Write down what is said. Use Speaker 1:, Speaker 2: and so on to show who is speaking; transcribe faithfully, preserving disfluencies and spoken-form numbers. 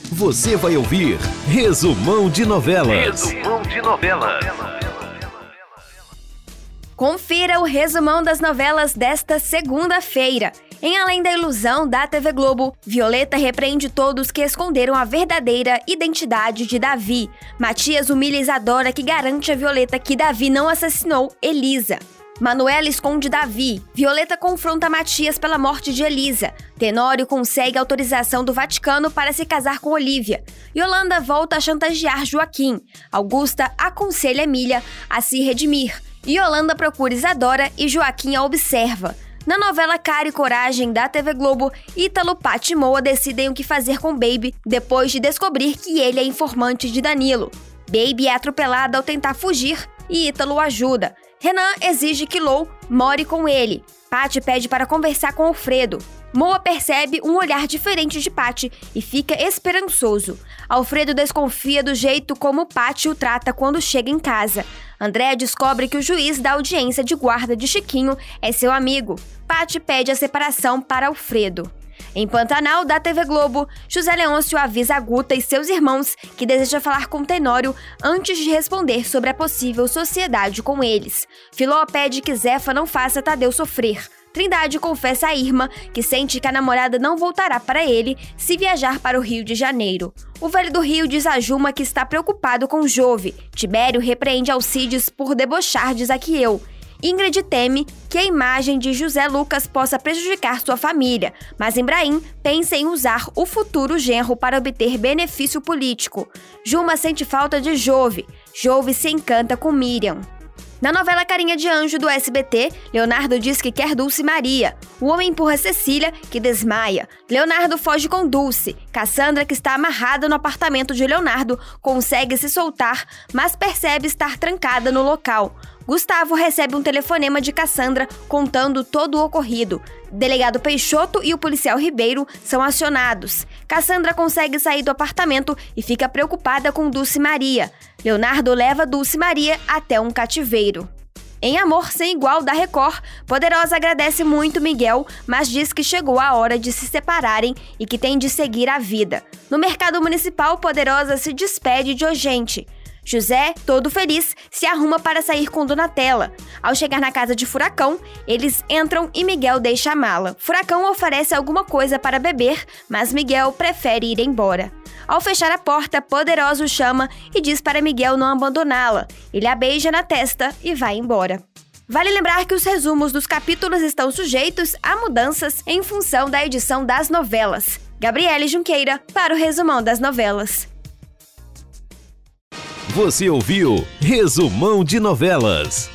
Speaker 1: Você vai ouvir Resumão de Novelas.
Speaker 2: Resumão de Novelas.
Speaker 3: Confira o resumão das novelas desta segunda-feira. Em Além da Ilusão, da T V Globo, Violeta repreende todos que esconderam a verdadeira identidade de Davi. Matias humilha Isadora, que garante a Violeta que Davi não assassinou Elisa. Manuela esconde Davi. Violeta confronta Matias pela morte de Elisa. Tenório consegue autorização do Vaticano para se casar com Olívia. Yolanda volta a chantagear Joaquim. Augusta aconselha Emília a se redimir. Yolanda procura Isadora e Joaquim a observa. Na novela Cara e Coragem, da T V Globo, Ítalo, Paty e Moa decidem o que fazer com Baby depois de descobrir que ele é informante de Danilo. Baby é atropelada ao tentar fugir e Ítalo ajuda. Renan exige que Lou more com ele. Paty pede para conversar com Alfredo. Moa percebe um olhar diferente de Paty e fica esperançoso. Alfredo desconfia do jeito como Paty o trata quando chega em casa. André descobre que o juiz da audiência de guarda de Chiquinho é seu amigo. Paty pede a separação para Alfredo. Em Pantanal, da T V Globo, José Leôncio avisa a Guta e seus irmãos que deseja falar com Tenório antes de responder sobre a possível sociedade com eles. Filó pede que Zefa não faça Tadeu sofrer. Trindade confessa a Irma que sente que a namorada não voltará para ele se viajar para o Rio de Janeiro. O velho do Rio diz a Juma que está preocupado com Jove. Tibério repreende Alcides por debochar de Zaqueu. Ingrid teme que a imagem de José Lucas possa prejudicar sua família, mas Embraim pensa em usar o futuro genro para obter benefício político. Juma sente falta de Jove. Jove se encanta com Miriam. Na novela Carinha de Anjo do S B T, Leonardo diz que quer Dulce Maria. O homem empurra Cecília, que desmaia. Leonardo foge com Dulce. Cassandra, que está amarrada no apartamento de Leonardo, consegue se soltar, mas percebe estar trancada no local. Gustavo recebe um telefonema de Cassandra contando todo o ocorrido. Delegado Peixoto e o policial Ribeiro são acionados. Cassandra consegue sair do apartamento e fica preocupada com Dulce Maria. Leonardo leva Dulce Maria até um cativeiro. Em Amor Sem Igual, da Record, Poderosa agradece muito Miguel, mas diz que chegou a hora de se separarem e que tem de seguir a vida. No mercado municipal, Poderosa se despede de Ogente. José, todo feliz, se arruma para sair com Donatella. Ao chegar na casa de Furacão, eles entram e Miguel deixa a mala. Furacão oferece alguma coisa para beber, mas Miguel prefere ir embora. Ao fechar a porta, Poderosa o chama e diz para Miguel não abandoná-la. Ele a beija na testa e vai embora. Vale lembrar que os resumos dos capítulos estão sujeitos a mudanças em função da edição das novelas. Gabriele Junqueira para o Resumão das Novelas.
Speaker 1: Você ouviu Resumão de Novelas.